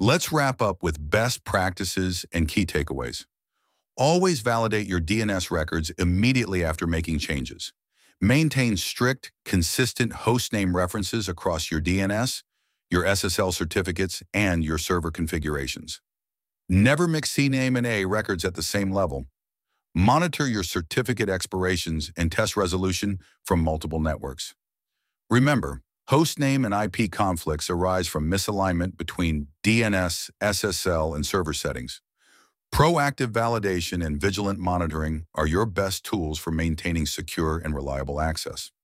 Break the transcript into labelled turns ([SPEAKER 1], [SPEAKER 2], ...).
[SPEAKER 1] Let's wrap up with best practices and key takeaways. Always validate your DNS records immediately after making changes. Maintain strict, consistent hostname references across your DNS, your SSL certificates, and your server configurations. Never mix CNAME and A records at the same level. Monitor your certificate expirations and test resolution from multiple networks. Remember, hostname and IP conflicts arise from misalignment between DNS, SSL, and server settings. Proactive validation and vigilant monitoring are your best tools for maintaining secure and reliable access.